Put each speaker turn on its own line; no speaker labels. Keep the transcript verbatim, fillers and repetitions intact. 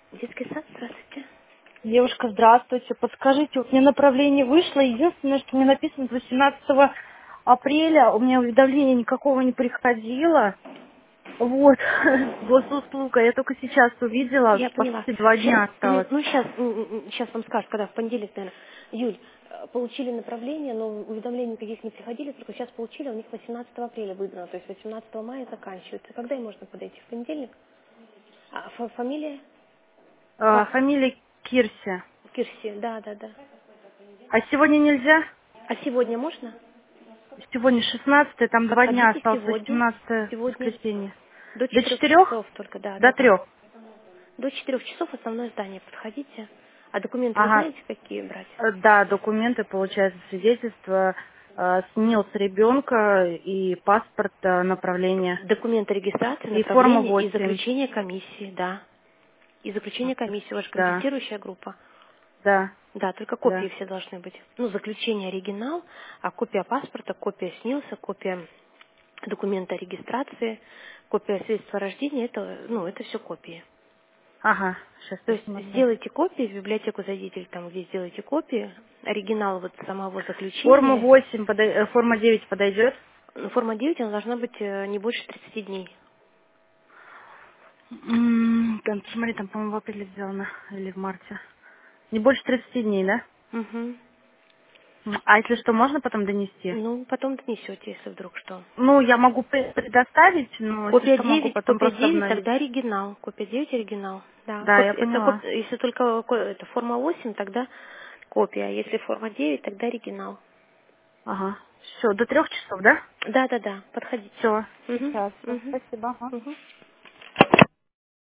Детский сад, здравствуйте.
Девушка, здравствуйте. Подскажите, вот мне направление вышло. Единственное, что мне написано с восемнадцатого апреля, у меня уведомления никакого не приходило. Вот, госуслуга. Я только сейчас увидела,
Я поняла.
почти два
Ща-
дня осталось.
ну, сейчас, сейчас вам скажут, когда в понедельник, наверное. Юль, э, получили направление, но уведомлений никаких не приходили, только сейчас получили, у них восемнадцатого апреля выдано, то есть восемнадцатого мая заканчивается. Когда им можно подойти? В понедельник? А фа- фамилия?
А,
Как?
фамилия Кирси.
Кирси, да, да, да.
А сегодня нельзя?
А сегодня можно?
Сегодня шестнадцатое, там два дня
Подходите
осталось,
сегодня.
восемнадцатое
Сегодня
воскресенье.
до
До
четырех
четырех?
часов только, да,
До
да, да.
трех.
До четырех часов основное здание подходите. А документы вы
Ага.
знаете, какие брать?
Э, Да, документы, получается, свидетельство, э, СНИЛ с ребенка и паспорт э, направления.
Документы регистрации,
И форма
направления и
восемь.
заключение комиссии, да. И заключение комиссии, ваша
Да,
консультирующая группа.
да,
Да, только копии
да.
все должны быть. Ну, заключение оригинал, а копия паспорта, копия СНИЛСа, копия документа о регистрации, копия свидетельства о рождении, это, ну, это все копии.
Ага, сейчас
То есть
посмотрю.
сделайте копии, в библиотеку зайдите, или там, где сделайте копии, оригинал вот самого
Форма
заключения.
восемь, подой- э, форма девять подойдет?
Ну, форма девять, она должна быть э, не больше тридцати дней.
М, Там, смотри, там, по-моему, в апреле сделано. Или в марте. Не больше тридцати дней, да?
Мгм.
М, А если что, можно потом донести?
Ну, потом донесете, если вдруг что.
Ну, я могу пре- предоставить, но если
Копия
что, могу
девять,
потом
копия
просто
девять,
обновить.
тогда оригинал. Копия девять оригинал. Да.
Да, я
Коп- это коп-
поняла.
если только ко- это форма восемь, тогда копия. А если форма девять, тогда оригинал.
Ага. Все, до трех часов, да?
Да, да, да. Подходите.
Все.
Угу.
Сейчас, все.
Угу.
Спасибо. Ага.
Угу.